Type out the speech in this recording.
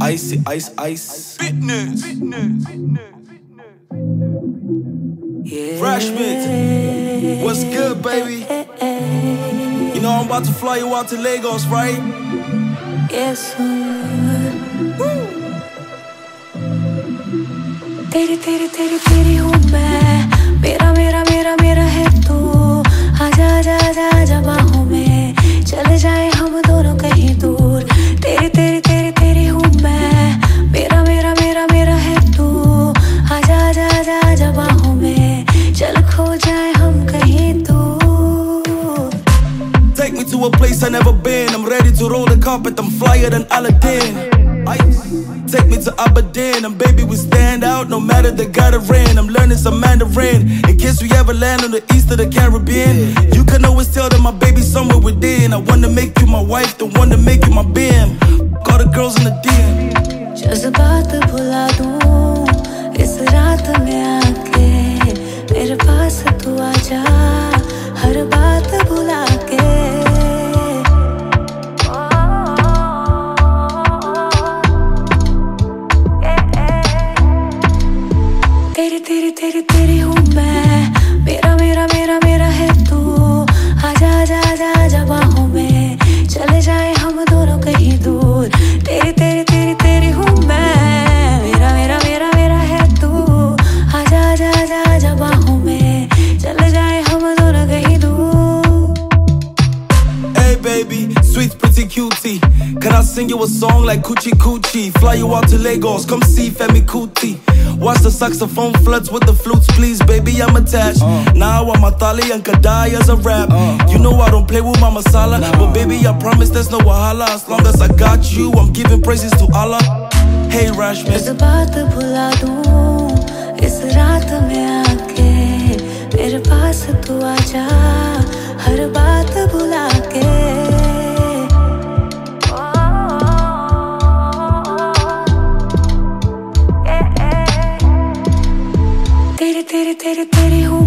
Icy, ice, ice. Fitness. Yeah. Freshman, what's good, baby? You know I'm about to fly you out to Lagos, right? Yes, sir. तेरी तेरी तेरी तेरी हूँ मैं, मेरा मेरा मेरा मेरा है तू। आजा आजा आजा आजा बाहों में, चले जाए हम दोनों कहीं दूर। तेरी तेरी तेरी तेरी हूँ मैं, मेरा मेरा मेरा मेरा है तू। आजा आजा आजा आजा बाहों में, चल खो जाए हम कहीं दूर। Take me to a place I never been. I'm ready to roll the carpet. I'm flyer than Aladdin. Take me to Aberdeen, and baby we stand out no matter the gutter rain. I'm learning some Mandarin in case we ever land on the east of the Caribbean. You can always tell that my baby's somewhere within. I wanna make you my wife, don't wanna make you my BM. Call the girls in the DM. जज़्बात भुला दूं इस रात में आके, मेरे पास तू आजा हर बात भुला के। तेरी तेरी तेरी तेरी हूँ मैं, मेरा मेरा मेरा मेरा है तू। आजा आजा आजा आजा बाहों में, चले जाए हम दोनों कहीं दूर। तेरी तेरी तेरी तेरी हूँ मैं, मेरा मेरा मेरा मेरा है तू। आजा आजा आजा आजा बाहों में, चले जाए हम दोनों कहीं दूर। Hey baby, sweet pretty cutie, can I sing you a song like Coochie Coochie? Fly you out to Lagos, come see Femi Kuti. Watch the saxophone floods with the flutes, please, baby, I'm attached. Now I'm Atali and Kadai as a rap. You know I don't play with my masala, but baby, I promise there's no wahala. As long as I got you, I'm giving praises to Allah. Hey Rashman, जज़्बात भुला दूं इस रात में आके, मेरे पास तू आजा हर बात भुला के। तेरी तेरी तेरी तेरी हूँ